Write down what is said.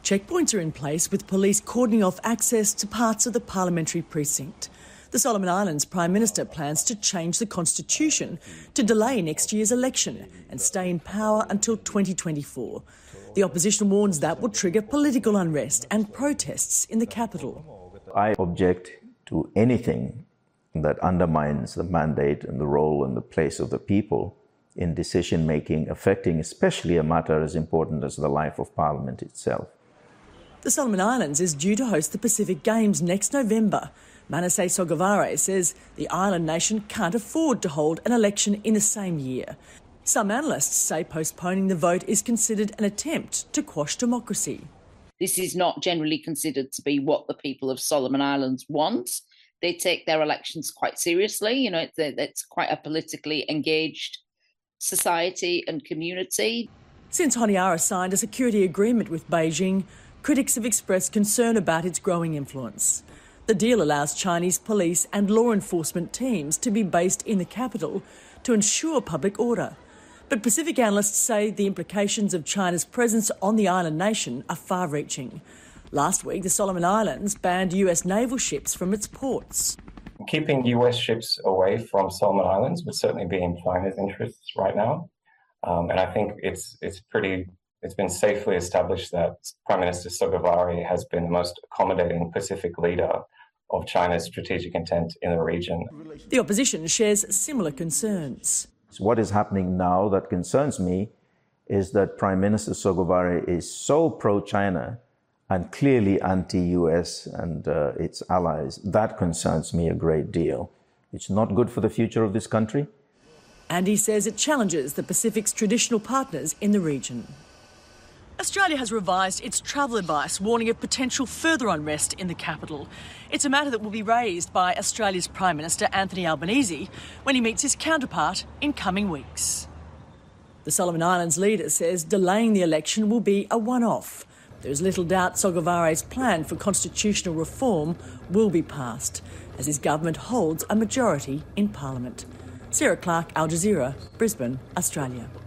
Checkpoints are in place with police cordoning off access to parts of the parliamentary precinct. The Solomon Islands Prime Minister plans to change the constitution to delay next year's election and stay in power until 2024. The opposition warns that will trigger political unrest and protests in the capital. I object to anything that undermines the mandate and the role and the place of the people in decision-making, affecting especially a matter as important as the life of Parliament itself. The Solomon Islands is due to host the Pacific Games next November. Manasseh Sogavare says the island nation can't afford to hold an election in the same year. Some analysts say postponing the vote is considered an attempt to quash democracy. This is not generally considered to be what the people of Solomon Islands want. They take their elections quite seriously. You know, it's quite a politically engaged society and community. Since Honiara signed a security agreement with Beijing, critics have expressed concern about its growing influence. The deal allows Chinese police and law enforcement teams to be based in the capital to ensure public order. But Pacific analysts say the implications of China's presence on the island nation are far-reaching. Last week, the Solomon Islands banned US naval ships from its ports. Keeping US ships away from Solomon Islands would certainly be in China's interests right now. And I think it's been safely established that Prime Minister Sogavare has been the most accommodating Pacific leader of China's strategic intent in the region. The opposition shares similar concerns. What is happening now that concerns me is that Prime Minister Sogavare is so pro-China and clearly anti-US and its allies. That concerns me a great deal. It's not good for the future of this country. And he says it challenges the Pacific's traditional partners in the region. Australia has revised its travel advice, warning of potential further unrest in the capital. It's a matter that will be raised by Australia's Prime Minister Anthony Albanese when he meets his counterpart in coming weeks. The Solomon Islands leader says delaying the election will be a one-off. There is little doubt Sogavare's plan for constitutional reform will be passed, as his government holds a majority in Parliament. Sarah Clark, Al Jazeera, Brisbane, Australia.